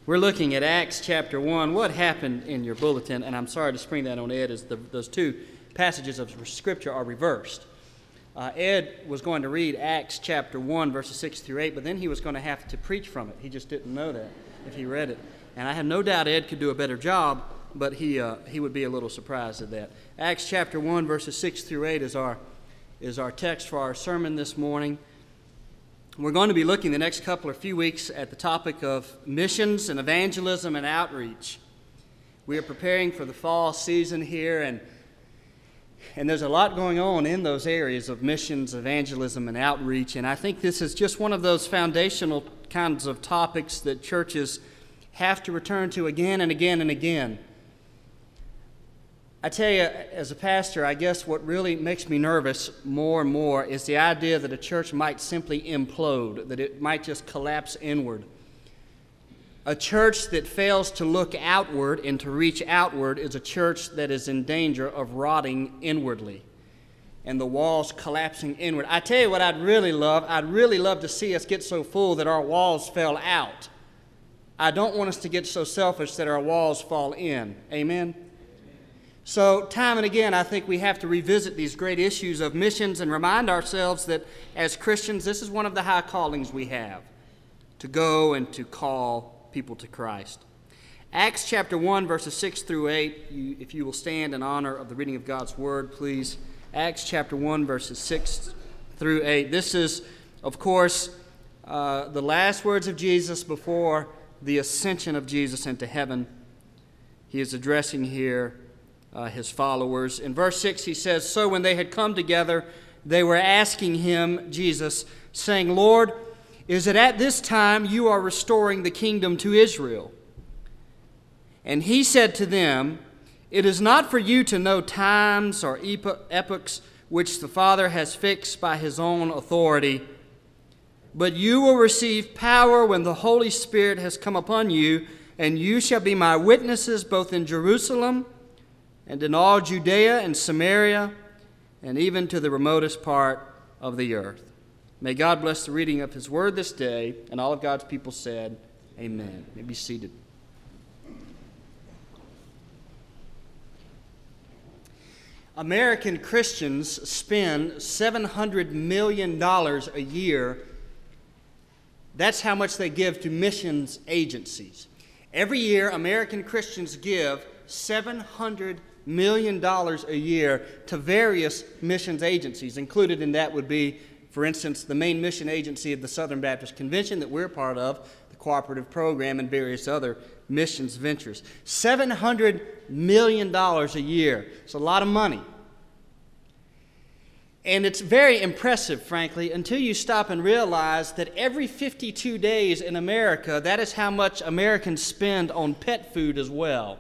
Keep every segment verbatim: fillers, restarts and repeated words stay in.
We're looking at Acts chapter one. What happened in your bulletin, and I'm sorry to spring that on Ed, is the, those two passages of Scripture are reversed. Uh, Ed was going to read Acts chapter one, verses six through eight, but then he was going to have to preach from it. He just didn't know that if he read it. And I have no doubt Ed could do a better job, but he uh, he would be a little surprised at that. Acts chapter one, verses six through eight is our, is our text for our sermon this morning. We're going to be looking the next couple or few weeks at the topic of missions and evangelism and outreach. We are preparing for the fall season here, and and there's a lot going on in those areas of missions, evangelism, and outreach. And I think this is just one of those foundational kinds of topics that churches have to return to again and again and again. I tell you, as a pastor, I guess what really makes me nervous more and more is the idea that a church might simply implode, that it might just collapse inward. A church that fails to look outward and to reach outward is a church that is in danger of rotting inwardly and the walls collapsing inward. I tell you what I'd really love, I'd really love to see us get so full that our walls fell out. I don't want us to get so selfish that our walls fall in. Amen? So time and again, I think we have to revisit these great issues of missions and remind ourselves that as Christians, this is one of the high callings we have, to go and to call people to Christ. Acts chapter one, verses six through eight, you, if you will stand in honor of the reading of God's Word, please. Acts chapter one, verses six through eight. This is, of course, uh, the last words of Jesus before the ascension of Jesus into heaven. He is addressing here Uh, his followers. In verse six, he says, "So when they had come together, they were asking him," Jesus, saying, "Lord, is it at this time you are restoring the kingdom to Israel?" And he said to them, "It is not for you to know times or epochs which the Father has fixed by his own authority, but you will receive power when the Holy Spirit has come upon you, and you shall be my witnesses both in Jerusalem and in all Judea and Samaria, and even to the remotest part of the earth." May God bless the reading of his word this day, and all of God's people said, amen. You may be seated. American Christians spend seven hundred million dollars a year. That's how much they give to missions agencies. Every year, American Christians give seven hundred million dollars a year to various missions agencies. Included in that would be, for instance, the main mission agency of the Southern Baptist Convention that we're part of, the Cooperative Program, and various other missions ventures. seven hundred million dollars a year. It's a lot of money. And it's very impressive, frankly, until you stop and realize that every fifty-two days in America, that is how much Americans spend on pet food as well.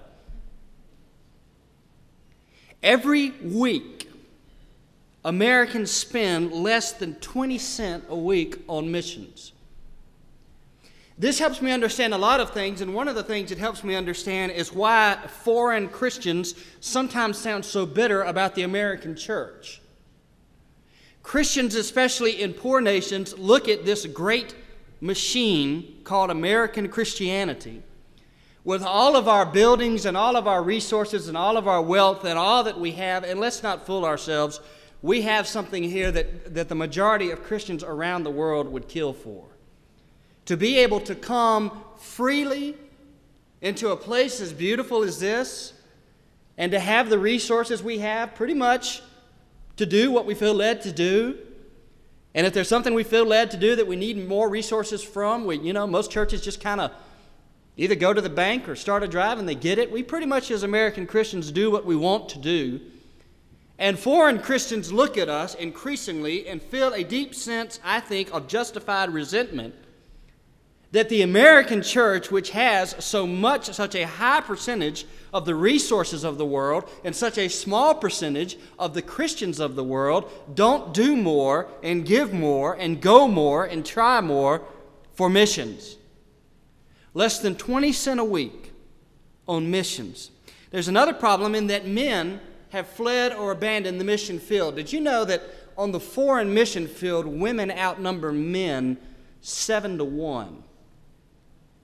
Every week, Americans spend less than twenty cents a week on missions. This helps me understand a lot of things, and one of the things it helps me understand is why foreign Christians sometimes sound so bitter about the American church. Christians, especially in poor nations, look at this great machine called American Christianity, with all of our buildings and all of our resources and all of our wealth and all that we have, and let's not fool ourselves, we have something here that, that the majority of Christians around the world would kill for. To be able to come freely into a place as beautiful as this, and to have the resources we have pretty much to do what we feel led to do. And if there's something we feel led to do that we need more resources from, we, you know, most churches just kind of either go to the bank or start a drive and they get it. We pretty much as American Christians do what we want to do. And foreign Christians look at us increasingly and feel a deep sense, I think, of justified resentment that the American church, which has so much, such a high percentage of the resources of the world and such a small percentage of the Christians of the world, don't do more and give more and go more and try more for missions. Less than twenty cents a week on missions. There's another problem in that men have fled or abandoned the mission field. Did you know that on the foreign mission field, women outnumber men seven to one?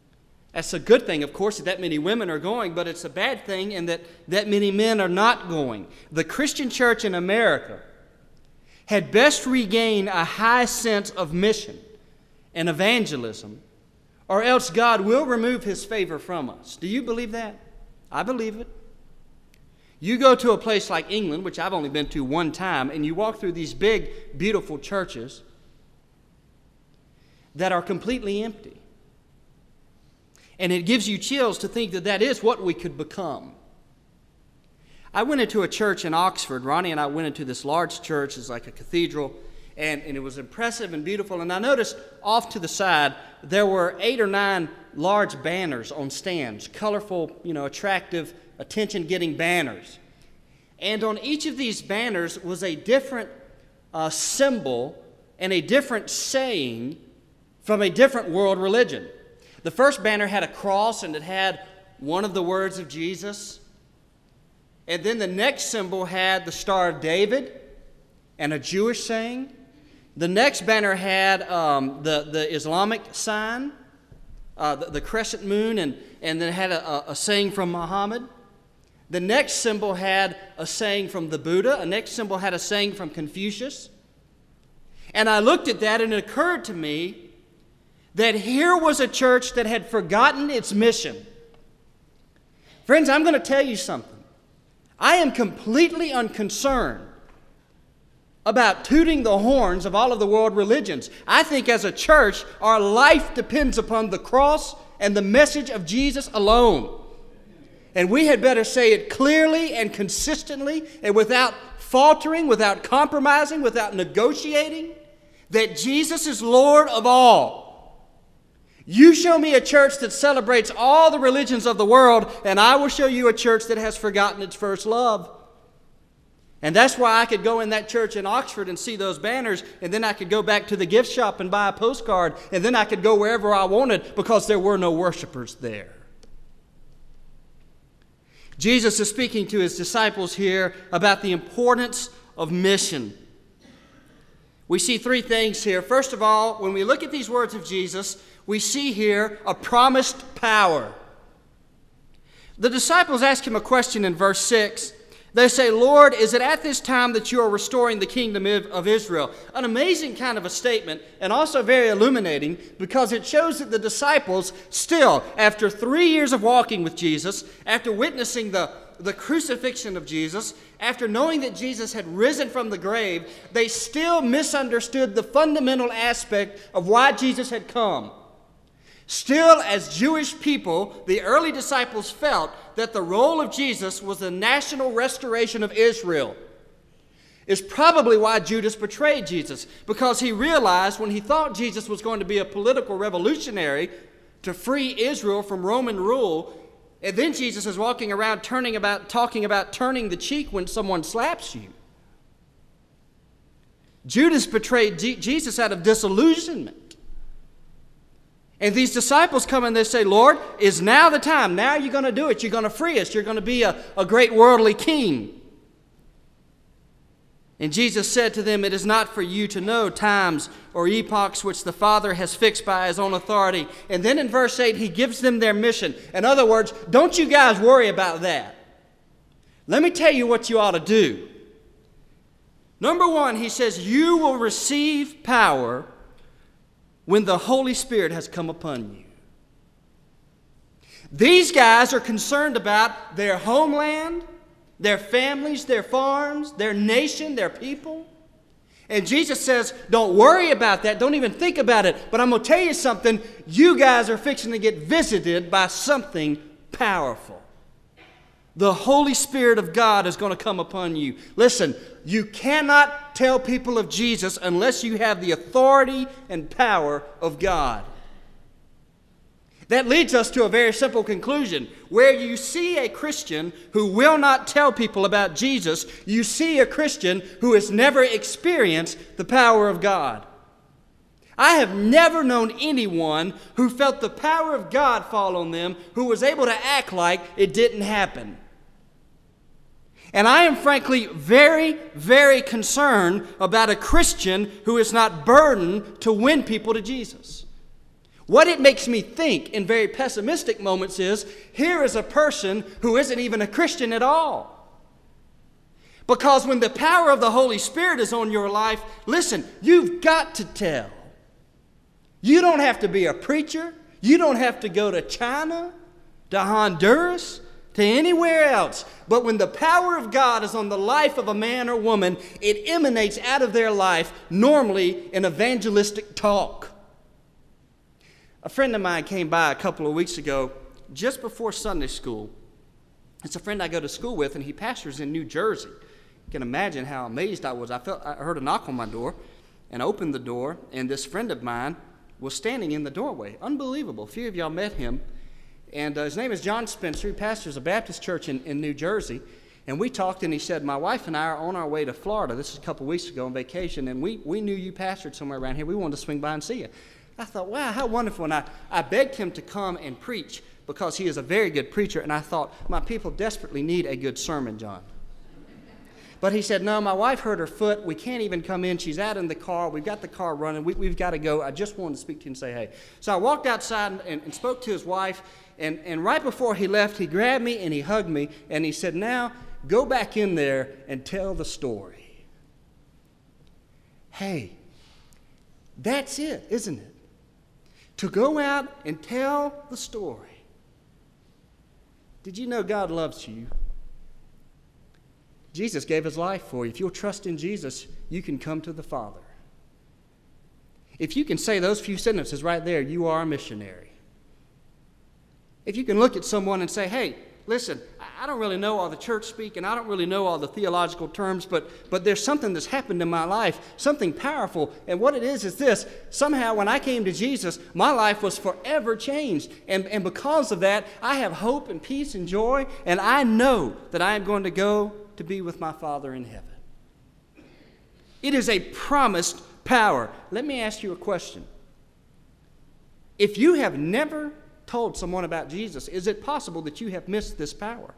That's a good thing, of course, that that many women are going, but it's a bad thing in that that many men are not going. The Christian church in America had best regain a high sense of mission and evangelism, or else God will remove his favor from us. Do you believe that? I believe it. You go to a place like England, which I've only been to one time, and you walk through these big, beautiful churches that are completely empty. And it gives you chills to think that that is what we could become. I went into a church in Oxford. Ronnie and I went into this large church. It's like a cathedral, and, and it was impressive and beautiful. And I noticed off to the side there were eight or nine large banners on stands, colorful, you know, attractive, attention-getting banners. And on each of these banners was a different uh, symbol and a different saying from a different world religion. The first banner had a cross, and it had one of the words of Jesus. And then the next symbol had the Star of David and a Jewish saying. The next banner had um, the, the Islamic sign, uh, the, the crescent moon, and, and then had a, a saying from Muhammad. The next symbol had a saying from the Buddha. The next symbol had a saying from Confucius. And I looked at that, and it occurred to me that here was a church that had forgotten its mission. Friends, I'm going to tell you something. I am completely unconcerned about tooting the horns of all of the world religions. I think as a church, our life depends upon the cross and the message of Jesus alone. And we had better say it clearly and consistently and without faltering, without compromising, without negotiating, that Jesus is Lord of all. You show me a church that celebrates all the religions of the world, and I will show you a church that has forgotten its first love. And that's why I could go in that church in Oxford and see those banners, and then I could go back to the gift shop and buy a postcard, and then I could go wherever I wanted because there were no worshipers there. Jesus is speaking to his disciples here about the importance of mission. We see three things here. First of all, when we look at these words of Jesus, we see here a promised power. The disciples ask him a question in verse six. They say, Lord, is it at this time that you are restoring the kingdom of Israel? An amazing kind of a statement, and also very illuminating, because it shows that the disciples still, after three years of walking with Jesus, after witnessing the, the crucifixion of Jesus, after knowing that Jesus had risen from the grave, they still misunderstood the fundamental aspect of why Jesus had come. Still, as Jewish people, the early disciples felt that the role of Jesus was the national restoration of Israel. It's probably why Judas betrayed Jesus, because he realized when he thought Jesus was going to be a political revolutionary to free Israel from Roman rule, and then Jesus is walking around turning about, talking about turning the cheek when someone slaps you. Judas betrayed G- Jesus out of disillusionment. And these disciples come and they say, Lord, is now the time? Now you're going to do it. You're going to free us. You're going to be a, a great worldly king. And Jesus said to them, it is not for you to know times or epochs which the Father has fixed by his own authority. And then in verse eight, he gives them their mission. In other words, don't you guys worry about that. Let me tell you what you ought to do. Number one, he says, you will receive power when the Holy Spirit has come upon you. These guys are concerned about their homeland, their families, their farms, their nation, their people. And Jesus says, don't worry about that. Don't even think about it. But I'm going to tell you something. You guys are fixing to get visited by something powerful. The Holy Spirit of God is going to come upon you. Listen, you cannot tell people of Jesus unless you have the authority and power of God. That leads us to a very simple conclusion. Where you see a Christian who will not tell people about Jesus, you see a Christian who has never experienced the power of God. I have never known anyone who felt the power of God fall on them who was able to act like it didn't happen. And I am frankly very, very concerned about a Christian who is not burdened to win people to Jesus. What it makes me think in very pessimistic moments is, here is a person who isn't even a Christian at all. Because when the power of the Holy Spirit is on your life, listen, you've got to tell. You don't have to be a preacher. You don't have to go to China, to Honduras, to anywhere else. But when the power of God is on the life of a man or woman, it emanates out of their life, normally in evangelistic talk. A friend of mine came by a couple of weeks ago, just before Sunday school. It's a friend I go to school with, and he pastors in New Jersey. You can imagine how amazed I was. I felt I heard a knock on my door, and opened the door, and this friend of mine was standing in the doorway. Unbelievable. A few of y'all met him. And uh, his name is John Spencer. He pastors a Baptist church in, in New Jersey. And we talked, and he said, my wife and I are on our way to Florida. This is a couple weeks ago on vacation, and we, we knew you pastored somewhere around here. We wanted to swing by and see you. I thought, wow, how wonderful. And I, I begged him to come and preach because he is a very good preacher. And I thought, my people desperately need a good sermon, John. But he said, no, my wife hurt her foot. We can't even come in. She's out in the car. We've got the car running. We, we've got to go. I just wanted to speak to you and say hey. So I walked outside and, and, and spoke to his wife. And, and right before he left, he grabbed me and he hugged me. And he said, now go back in there and tell the story. Hey, that's it, isn't it? To go out and tell the story. Did you know God loves you? Jesus gave his life for you. If you'll trust in Jesus, you can come to the Father. If you can say those few sentences right there, you are a missionary. If you can look at someone and say, hey, listen, I don't really know all the church speak, and I don't really know all the theological terms, but, but there's something that's happened in my life, something powerful. And what it is is this. Somehow when I came to Jesus, my life was forever changed. And, and because of that, I have hope and peace and joy, and I know that I am going to go to be with my Father in heaven. It is a promised power. Let me ask you a question. If you have never told someone about Jesus, is it possible that you have missed this power?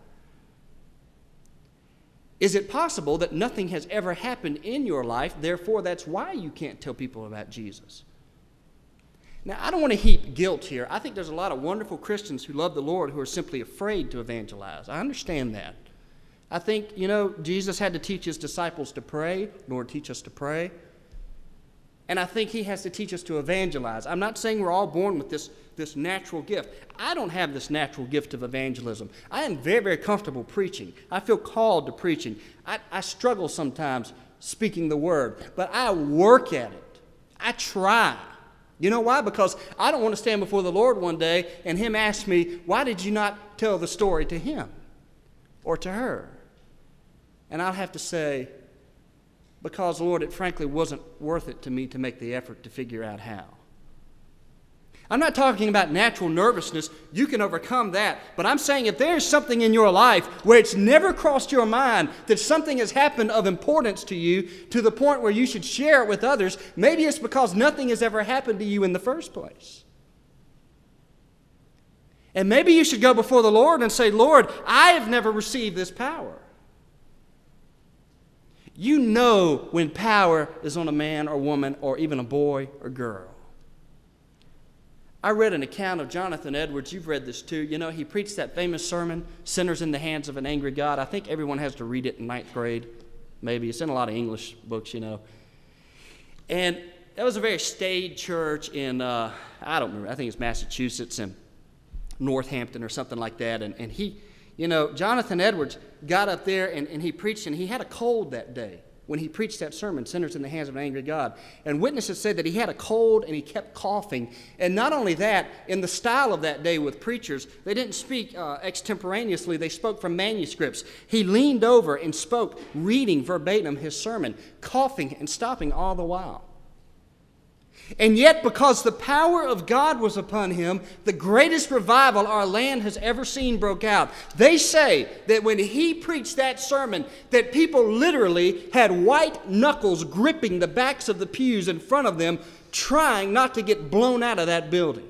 Is it possible that nothing has ever happened in your life, therefore that's why you can't tell people about Jesus? Now, I don't want to heap guilt here. I think there's a lot of wonderful Christians who love the Lord who are simply afraid to evangelize. I understand that. I think, you know, Jesus had to teach his disciples to pray. Lord, teach us to pray. And I think he has to teach us to evangelize. I'm not saying we're all born with this, this natural gift. I don't have this natural gift of evangelism. I am very, very comfortable preaching. I feel called to preaching. I, I struggle sometimes speaking the word, but I work at it. I try. You know why? Because I don't want to stand before the Lord one day and him ask me, why did you not tell the story to him or to her? And I'll have to say, because, Lord, it frankly wasn't worth it to me to make the effort to figure out how. I'm not talking about natural nervousness. You can overcome that. But I'm saying if there's something in your life where it's never crossed your mind that something has happened of importance to you to the point where you should share it with others, maybe it's because nothing has ever happened to you in the first place. And maybe you should go before the Lord and say, Lord, I have never received this power. You know when power is on a man or woman or even a boy or girl. I read an account of Jonathan Edwards. You've read this too. You know, he preached that famous sermon, Sinners in the Hands of an Angry God. I think everyone has to read it in ninth grade. Maybe. It's in a lot of English books, you know. And that was a very staid church in, uh, I don't remember, I think it's Massachusetts and Northampton or something like that. And, and he... You know, Jonathan Edwards got up there and, and he preached, and he had a cold that day when he preached that sermon, Sinners in the Hands of an Angry God. And witnesses said that he had a cold and he kept coughing. And not only that, in the style of that day with preachers, they didn't speak uh, extemporaneously. They spoke from manuscripts. He leaned over and spoke, reading verbatim his sermon, coughing and stopping all the while. And yet, because the power of God was upon him, the greatest revival our land has ever seen broke out. They say that when he preached that sermon, that people literally had white knuckles gripping the backs of the pews in front of them, trying not to get blown out of that building.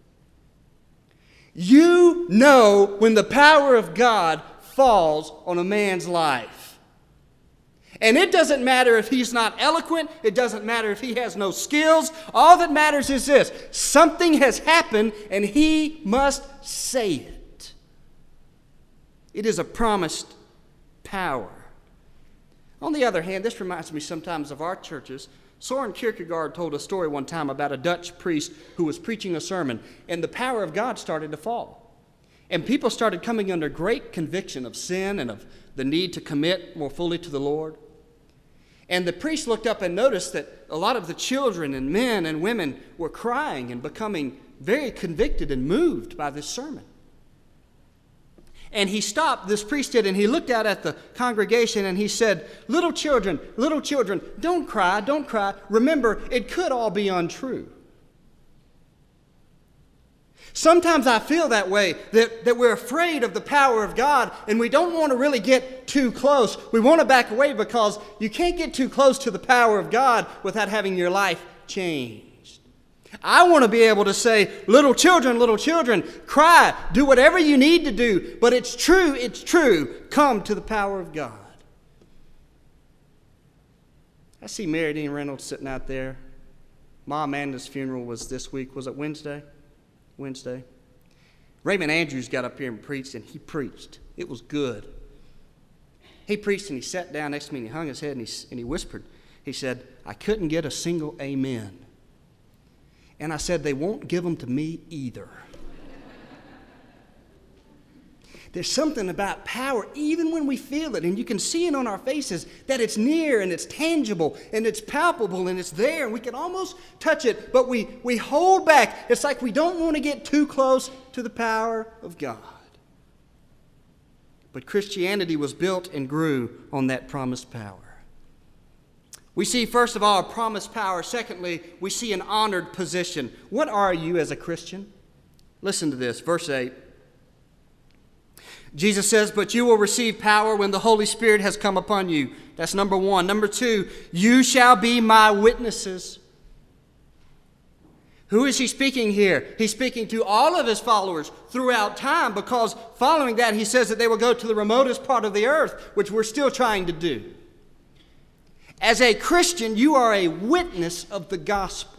You know when the power of God falls on a man's life. And it doesn't matter if he's not eloquent. It doesn't matter if he has no skills. All that matters is this: something has happened and he must say it. It is a promised power. On the other hand, this reminds me sometimes of our churches. Soren Kierkegaard told a story one time about a Dutch priest who was preaching a sermon, and the power of God started to fall. And people started coming under great conviction of sin and of the need to commit more fully to the Lord. And the priest looked up and noticed that a lot of the children and men and women were crying and becoming very convicted and moved by this sermon. And he stopped, this priest did, and he looked out at the congregation and he said, "Little children, little children, don't cry, don't cry. Remember, it could all be untrue." Sometimes I feel that way, that, that we're afraid of the power of God and we don't want to really get too close. We want to back away because you can't get too close to the power of God without having your life changed. I want to be able to say, "Little children, little children, cry, do whatever you need to do, but it's true, it's true. Come to the power of God." I see Mary Dean Reynolds sitting out there. Ma Amanda's funeral was this week. Was it Wednesday? Wednesday. Raymond Andrews got up here and preached, and he preached. It was good. He preached, and he sat down next to me, and he hung his head, and he, and he whispered. He said, "I couldn't get a single amen." And I said, "They won't give them to me either." There's something about power, even when we feel it, and you can see it on our faces, that it's near and it's tangible and it's palpable and it's there and we can almost touch it, but we, we hold back. It's like we don't want to get too close to the power of God. But Christianity was built and grew on that promised power. We see, first of all, a promised power. Secondly, we see an honored position. What are you as a Christian? Listen to this, verse eight. Jesus says, "But you will receive power when the Holy Spirit has come upon you." That's number one. Number two, "You shall be my witnesses." Who is he speaking here? He's speaking to all of his followers throughout time, because following that he says that they will go to the remotest part of the earth, which we're still trying to do. As a Christian, you are a witness of the gospel.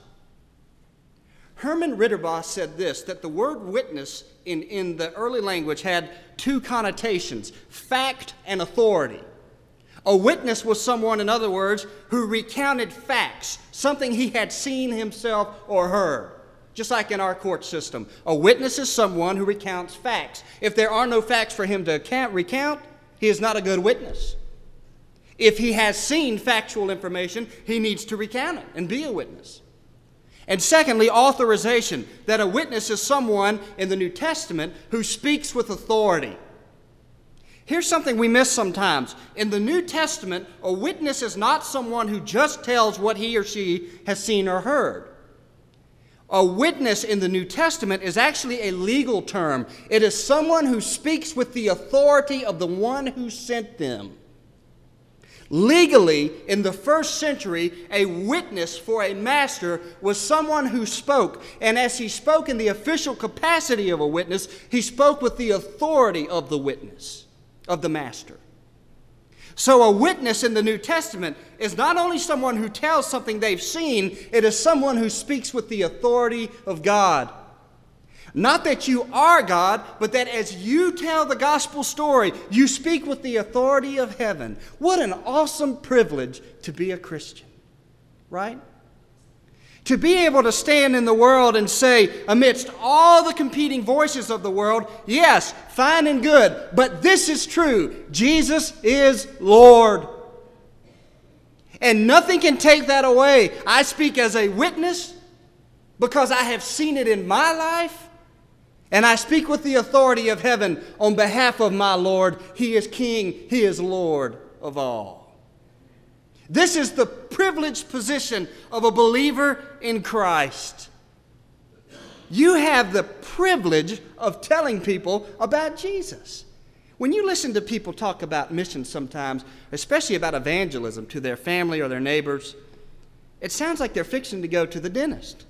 Herman Ritterboss said this, that the word witness in, in the early language had two connotations: fact and authority. A witness was someone, in other words, who recounted facts, something he had seen himself or heard. Just like in our court system, a witness is someone who recounts facts. If there are no facts for him to account, recount, he is not a good witness. If he has seen factual information, he needs to recount it and be a witness. And secondly, authorization, that a witness is someone in the New Testament who speaks with authority. Here's something we miss sometimes. In the New Testament, a witness is not someone who just tells what he or she has seen or heard. A witness in the New Testament is actually a legal term. It is someone who speaks with the authority of the one who sent them. Legally, in the first century, a witness for a master was someone who spoke. And as he spoke in the official capacity of a witness, he spoke with the authority of the witness, of the master. So a witness in the New Testament is not only someone who tells something they've seen, it is someone who speaks with the authority of God. Not that you are God, but that as you tell the gospel story, you speak with the authority of heaven. What an awesome privilege to be a Christian, right? To be able to stand in the world and say, amidst all the competing voices of the world, yes, fine and good, but this is true. Jesus is Lord. And nothing can take that away. I speak as a witness because I have seen it in my life. And I speak with the authority of heaven on behalf of my Lord. He is King. He is Lord of all. This is the privileged position of a believer in Christ. You have the privilege of telling people about Jesus. When you listen to people talk about missions sometimes, especially about evangelism to their family or their neighbors, it sounds like they're fixing to go to the dentist.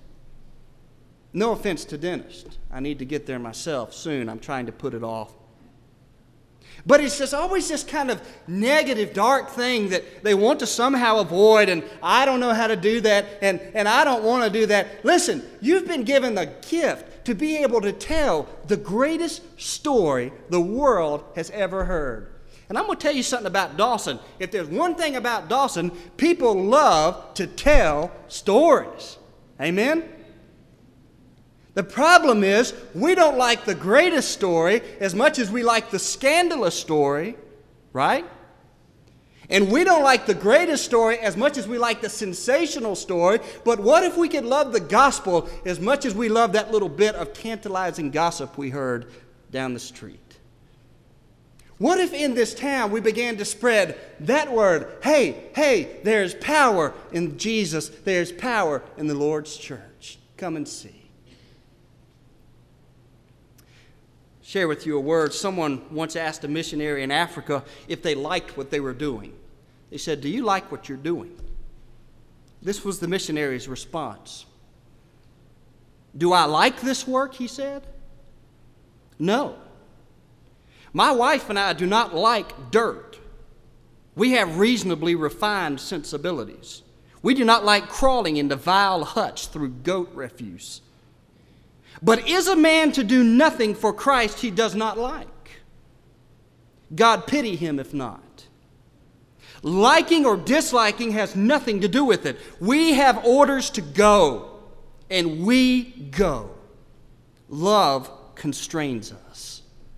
No offense to dentists. I need to get there myself soon. I'm trying to put it off. But it's just always this kind of negative, dark thing that they want to somehow avoid, and I don't know how to do that, and, and I don't want to do that. Listen, you've been given the gift to be able to tell the greatest story the world has ever heard. And I'm going to tell you something about Dawson. If there's one thing about Dawson, people love to tell stories. Amen? The problem is, we don't like the greatest story as much as we like the scandalous story, right? And we don't like the greatest story as much as we like the sensational story. But what if we could love the gospel as much as we love that little bit of tantalizing gossip we heard down the street? What if in this town we began to spread that word, hey, hey, there's power in Jesus, there's power in the Lord's church. Come and see. Share with you a word. Someone once asked a missionary in Africa if they liked what they were doing. They said, do you like what you're doing? This was the missionary's response. Do I like this work, he said? No. My wife and I do not like dirt. We have reasonably refined sensibilities. We do not like crawling into vile huts through goat refuse. But is a man to do nothing for Christ he does not like? God pity him if not. Liking or disliking has nothing to do with it. We have orders to go, and we go. Love constrains us.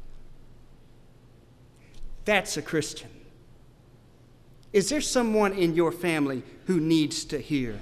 That's a Christian. Is there someone in your family who needs to hear?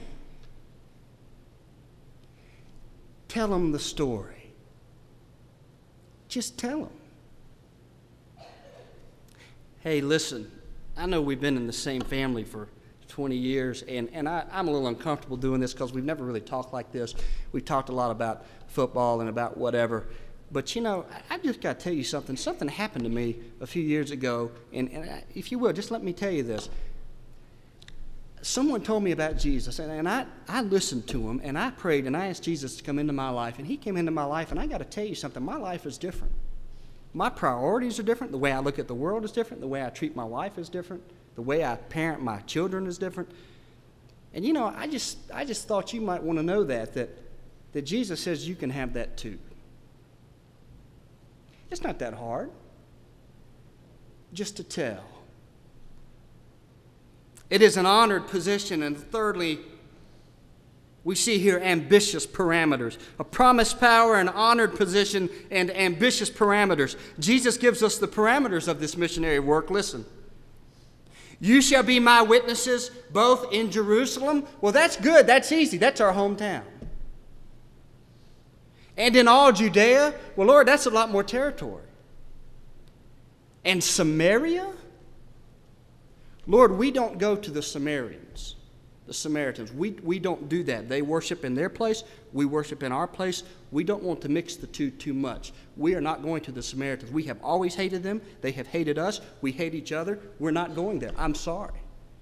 Tell them the story. Just tell them. Hey, listen, I know we've been in the same family for twenty years, and, and I, I'm a little uncomfortable doing this because we've never really talked like this. We've talked a lot about football and about whatever. But, you know, I, I just got to tell you something. Something happened to me a few years ago, and, and I, if you will, just let me tell you this. Someone told me about Jesus, and, and I, I listened to him, and I prayed, and I asked Jesus to come into my life, and he came into my life, and I got to tell you something. My life is different. My priorities are different. The way I look at the world is different. The way I treat my wife is different. The way I parent my children is different. And, you know, I just, I just thought you might want to know that, that, that Jesus says you can have that too. It's not that hard. Just to tell. It is an honored position. And thirdly, we see here ambitious parameters. A promised power, an honored position, and ambitious parameters. Jesus gives us the parameters of this missionary work. Listen. You shall be my witnesses both in Jerusalem. Well, that's good. That's easy. That's our hometown. And in all Judea. Well, Lord, that's a lot more territory. And Samaria? Lord, we don't go to the Samaritans, the Samaritans. We, we don't do that. They worship in their place. We worship in our place. We don't want to mix the two too much. We are not going to the Samaritans. We have always hated them. They have hated us. We hate each other. We're not going there. I'm sorry.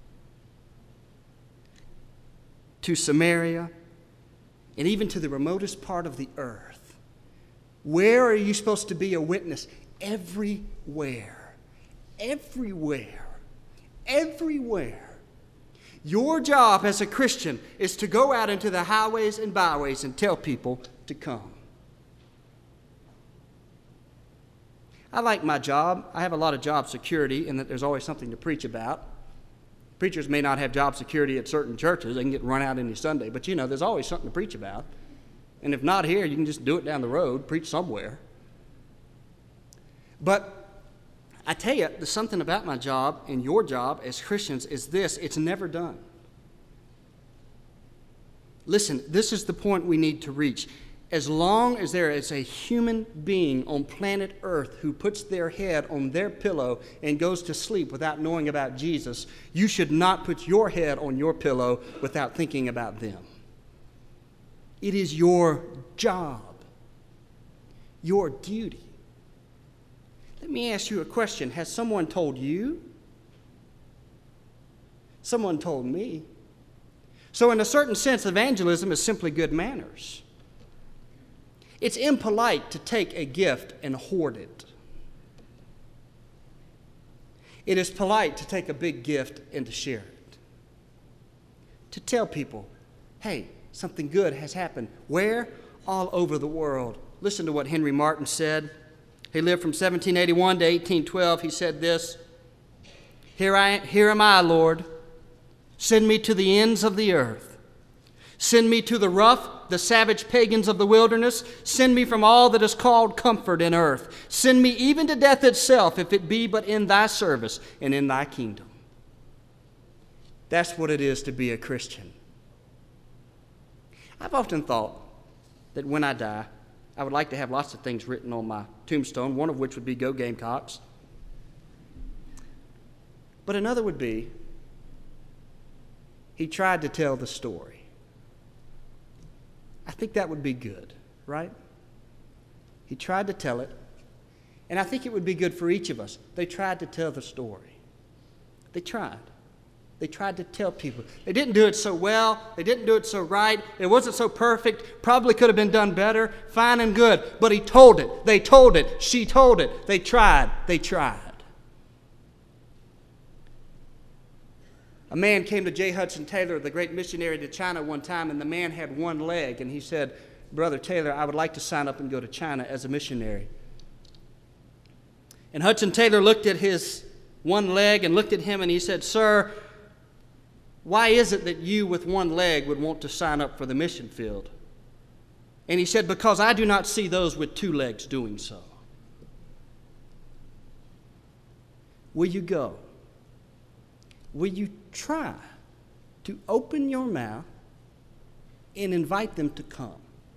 To Samaria, and even to the remotest part of the earth. Where are you supposed to be a witness? Everywhere. Everywhere. Everywhere. Your job as a Christian is to go out into the highways and byways and tell people to come. I like my job. I have a lot of job security in that there's always something to preach about. Preachers may not have job security at certain churches. They can get run out any Sunday. But, you know, there's always something to preach about. And if not here, you can just do it down the road, preach somewhere. But I tell you, there's something about my job and your job as Christians is this: it's never done. Listen, this is the point we need to reach. As long as there is a human being on planet Earth who puts their head on their pillow and goes to sleep without knowing about Jesus, you should not put your head on your pillow without thinking about them. It is your job, your duty. Let me ask you a question. Has someone told you? Someone told me. So in a certain sense, evangelism is simply good manners. It's impolite to take a gift and hoard it. It is polite to take a big gift and to share it. To tell people, hey, something good has happened. Where? All over the world. Listen to what Henry Martyn said. He lived from seventeen eighty-one to eighteen twelve. He said this, Here, I, here am I, Lord. Send me to the ends of the earth. Send me to the rough, the savage pagans of the wilderness. Send me from all that is called comfort in earth. Send me even to death itself, if it be but in thy service and in thy kingdom. That's what it is to be a Christian. I've often thought that when I die, I would like to have lots of things written on my tombstone, one of which would be Go Gamecocks. But another would be, he tried to tell the story. I think that would be good, right? He tried to tell it, and I think it would be good for each of us. They tried to tell the story. They tried. They tried to tell people. They didn't do it so well. They didn't do it so right. It wasn't so perfect. Probably could have been done better. Fine and good. But he told it. They told it. She told it. They tried. They tried. A man came to J. Hudson Taylor, the great missionary to China, one time, and the man had one leg. And he said, Brother Taylor, I would like to sign up and go to China as a missionary. And Hudson Taylor looked at his one leg and looked at him and he said, Sir, why is it that you with one leg would want to sign up for the mission field? And he said, because I do not see those with two legs doing so. Will you go? Will you try to open your mouth and invite them to come?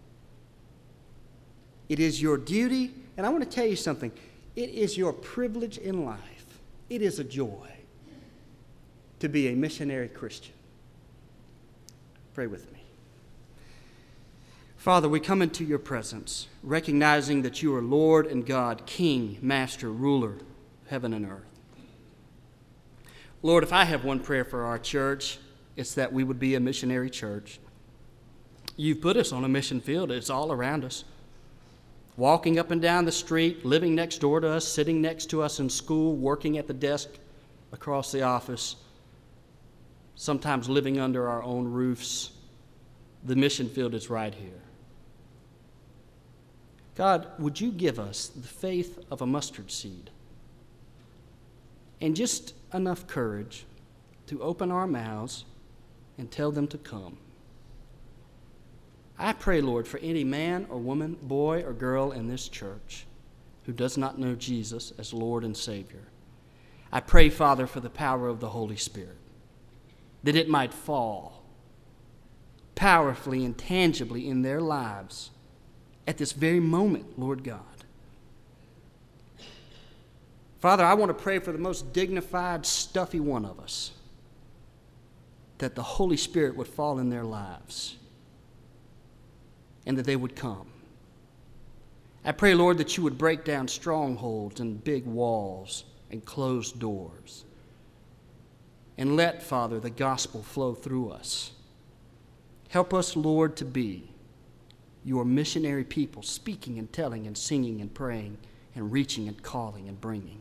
It is your duty, and I want to tell you something. It is your privilege in life. It is a joy to be a missionary Christian. Pray with me. Father, we come into your presence, recognizing that you are Lord and God, King, Master, Ruler, heaven and earth. Lord, if I have one prayer for our church, it's that we would be a missionary church. You've put us on a mission field. It's all around us. Walking up and down the street, living next door to us, sitting next to us in school, working at the desk across the office, sometimes living under our own roofs. The mission field is right here. God, would you give us the faith of a mustard seed and just enough courage to open our mouths and tell them to come. I pray, Lord, for any man or woman, boy or girl in this church who does not know Jesus as Lord and Savior. I pray, Father, for the power of the Holy Spirit, that it might fall powerfully and tangibly in their lives at this very moment, Lord God. Father, I want to pray for the most dignified, stuffy one of us, that the Holy Spirit would fall in their lives and that they would come. I pray, Lord, that you would break down strongholds and big walls and closed doors. And let, Father, the gospel flow through us. Help us, Lord, to be your missionary people, speaking and telling and singing and praying and reaching and calling and bringing.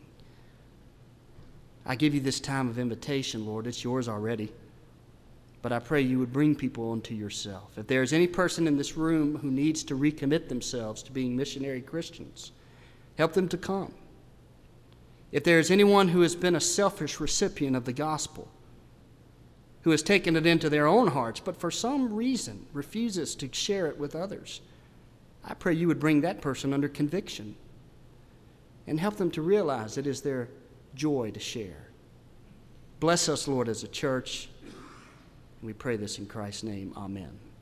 I give you this time of invitation, Lord. It's yours already. But I pray you would bring people unto yourself. If there is any person in this room who needs to recommit themselves to being missionary Christians, help them to come. If there is anyone who has been a selfish recipient of the gospel, who has taken it into their own hearts, but for some reason refuses to share it with others, I pray you would bring that person under conviction and help them to realize it is their joy to share. Bless us, Lord, as a church. We pray this in Christ's name. Amen.